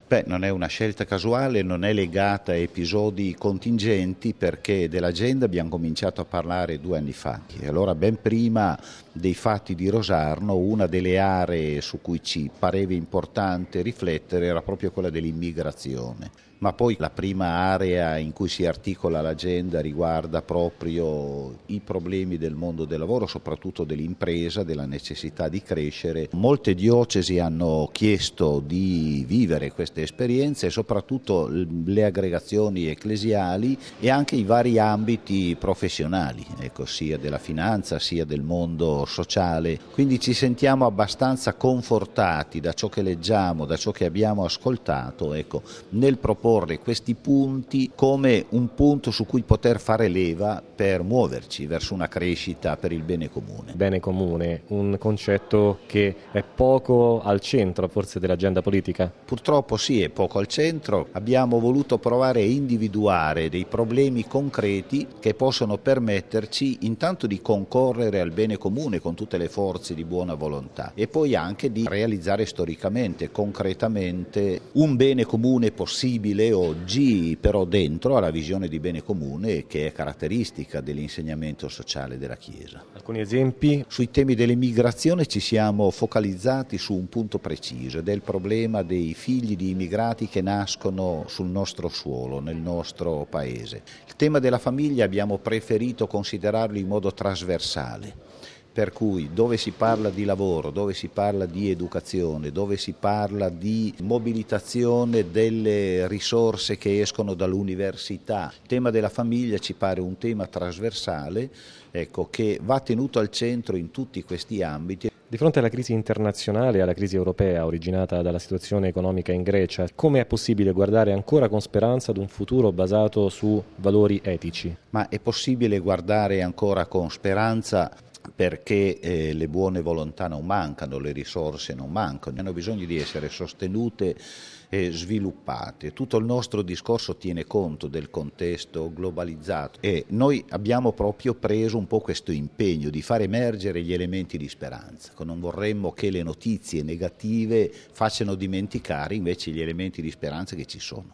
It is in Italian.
Beh, non è una scelta casuale, non è legata a episodi contingenti, perché dell'agenda abbiamo cominciato a parlare 2 anni fa. E allora, ben prima dei fatti di Rosarno, una delle aree su cui ci pareva importante riflettere era proprio quella dell'immigrazione. Ma poi la prima area in cui si articola l'agenda riguarda proprio i problemi del mondo del lavoro, soprattutto dell'impresa, della necessità di crescere. Molte diocesi hanno chiesto di vivere queste esperienze, e soprattutto le aggregazioni ecclesiali e anche i vari ambiti professionali, sia della finanza sia del mondo sociale. Quindi ci sentiamo abbastanza confortati da ciò che leggiamo, da ciò che abbiamo ascoltato, nel proporre questi punti come un punto su cui poter fare leva per muoverci verso una crescita per il bene comune. Bene comune, un concetto che è poco al centro forse dell'agenda politica? Purtroppo sì, è poco al centro. Abbiamo voluto provare a individuare dei problemi concreti che possono permetterci intanto di concorrere al bene comune con tutte le forze di buona volontà, e poi anche di realizzare storicamente, concretamente, un bene comune possibile oggi, però dentro alla visione di bene comune che è caratteristica dell'insegnamento sociale della Chiesa. Alcuni esempi? Sui temi dell'immigrazione ci siamo focalizzati su un punto preciso, ed è il problema dei figli di immigrati che nascono sul nostro suolo, nel nostro paese. Il tema della famiglia abbiamo preferito considerarlo in modo trasversale, per cui dove si parla di lavoro, dove si parla di educazione, dove si parla di mobilitazione delle risorse che escono dall'università, il tema della famiglia ci pare un tema trasversale, che va tenuto al centro in tutti questi ambiti. Di fronte alla crisi internazionale e alla crisi europea originata dalla situazione economica in Grecia, come è possibile guardare ancora con speranza ad un futuro basato su valori etici? Ma è possibile guardare ancora con speranza perché le buone volontà non mancano, le risorse non mancano, hanno bisogno di essere sostenute e sviluppate. Tutto il nostro discorso tiene conto del contesto globalizzato, e noi abbiamo proprio preso un po' questo impegno di far emergere gli elementi di speranza. Non vorremmo che le notizie negative facciano dimenticare invece gli elementi di speranza che ci sono.